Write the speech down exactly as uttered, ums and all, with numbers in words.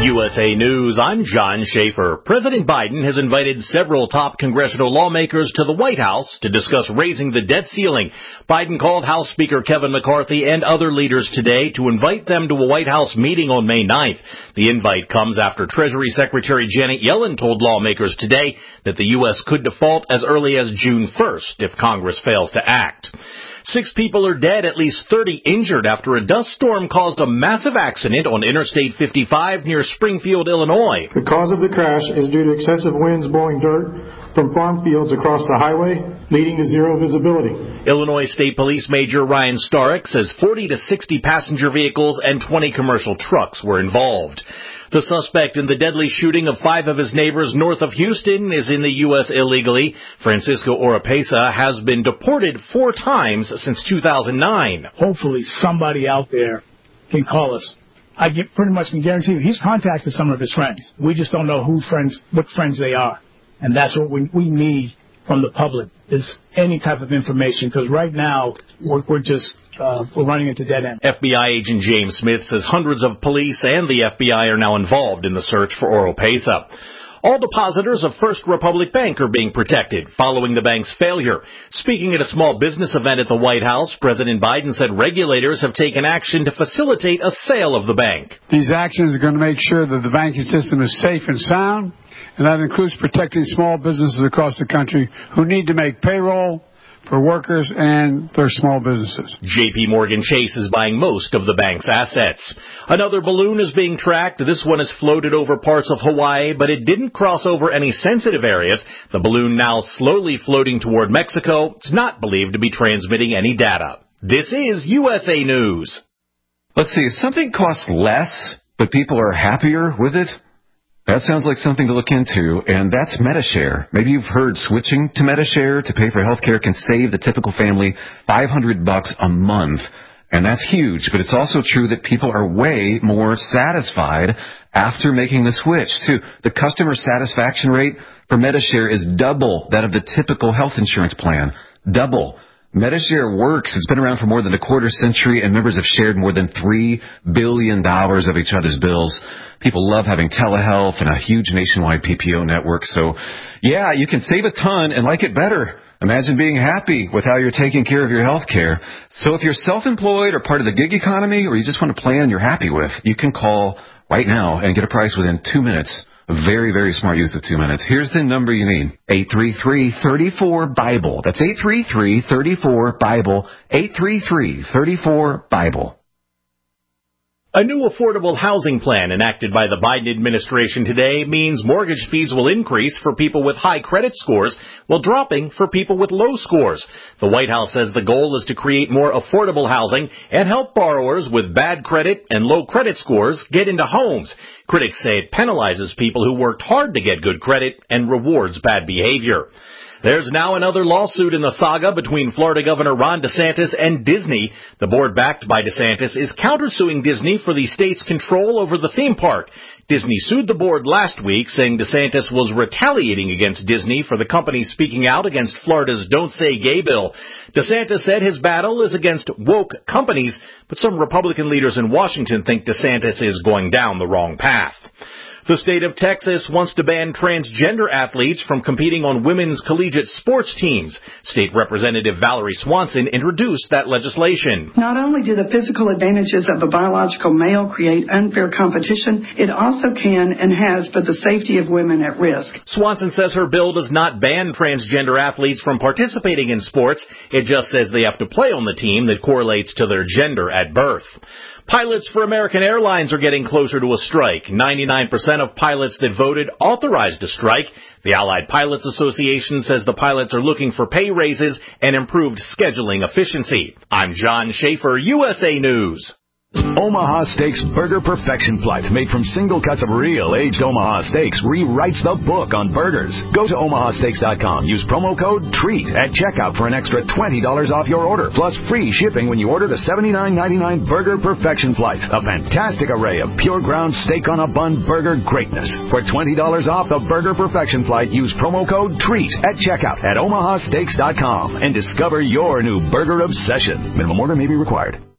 U S A News, I'm John Schaefer. President Biden has invited several top congressional lawmakers to the White House to discuss raising the debt ceiling. Biden called House Speaker Kevin McCarthy and other leaders today to invite them to a White House meeting on May ninth. The invite comes after Treasury Secretary Janet Yellen told lawmakers today that the U S could default as early as June first if Congress fails to act. Six people are dead, at least thirty injured after a dust storm caused a massive accident on Interstate fifty-five near Springfield, Illinois. The cause of the crash is due to excessive winds blowing dirt from farm fields across the highway, leading to zero visibility. Illinois State Police Major Ryan Starrick says forty to sixty passenger vehicles and twenty commercial trucks were involved. The suspect in the deadly shooting of five of his neighbors north of Houston is in the U S illegally. Francisco Oropesa has been deported four times since two thousand nine. Hopefully somebody out there can call us. I get, pretty much can guarantee you he's contacted some of his friends. We just don't know who friends, what friends they are. And that's what we, we need from the public, is any type of information, because right now we're, we're just uh, we're running into dead end. F B I agent James Smith says hundreds of police and the F B I are now involved in the search for Oropesa. All depositors of First Republic Bank are being protected following the bank's failure. Speaking at a small business event at the White House, President Biden said regulators have taken action to facilitate a sale of the bank. These actions are going to make sure that the banking system is safe and sound, and that includes protecting small businesses across the country who need to make payroll for workers and their small businesses. J P Morgan Chase is buying most of the bank's assets. Another balloon is being tracked. This one is floated over parts of Hawaii, but it didn't cross over any sensitive areas. The balloon now slowly floating toward Mexico. It's not believed to be transmitting any data. This is U S A News. Let's see, if something costs less, but people are happier with it, that sounds like something to look into, and that's MediShare. Maybe you've heard switching to MediShare to pay for health care can save the typical family five hundred bucks a month, and that's huge. But it's also true that people are way more satisfied after making the switch, too. The customer satisfaction rate for MediShare is double that of the typical health insurance plan. Double. MediShare works. It's been around for more than a quarter century, and members have shared more than three billion dollars of each other's bills. People love having telehealth and a huge nationwide P P O network. So, yeah, you can save a ton and like it better. Imagine being happy with how you're taking care of your health care. So if you're self-employed or part of the gig economy, or you just want a plan you're happy with, you can call right now and get a price within two minutes. Very, very smart use of two minutes. Here's the number you need. eight three three, three four, BIBLE. That's eight three three, three four, BIBLE. eight three three, three four, BIBLE. A new affordable housing plan enacted by the Biden administration today means mortgage fees will increase for people with high credit scores while dropping for people with low scores. The White House says the goal is to create more affordable housing and help borrowers with bad credit and low credit scores get into homes. Critics say it penalizes people who worked hard to get good credit and rewards bad behavior. There's now another lawsuit in the saga between Florida Governor Ron DeSantis and Disney. The board backed by DeSantis is countersuing Disney for the state's control over the theme park. Disney sued the board last week, saying DeSantis was retaliating against Disney for the company speaking out against Florida's Don't Say Gay bill. DeSantis said his battle is against woke companies, but some Republican leaders in Washington think DeSantis is going down the wrong path. The state of Texas wants to ban transgender athletes from competing on women's collegiate sports teams. State Representative Valerie Swanson introduced that legislation. Not only do the physical advantages of a biological male create unfair competition, it also can and has put the safety of women at risk. Swanson says her bill does not ban transgender athletes from participating in sports. It just says they have to play on the team that correlates to their gender at birth. Pilots for American Airlines are getting closer to a strike. ninety-nine percent of pilots that voted authorized a strike. The Allied Pilots Association says the pilots are looking for pay raises and improved scheduling efficiency. I'm John Schaefer, U S A News. Omaha Steaks Burger Perfection Flight, made from single cuts of real aged Omaha steaks, rewrites the book on burgers. Go to omaha steaks dot com. Use promo code TREAT at checkout for an extra twenty dollars off your order, plus free shipping when you order the seventy-nine ninety-nine Burger Perfection Flight. A fantastic array of pure ground steak on a bun burger greatness. For twenty dollars off the Burger Perfection Flight, use promo code TREAT at checkout at omaha steaks dot com and discover your new burger obsession. Minimum order may be required.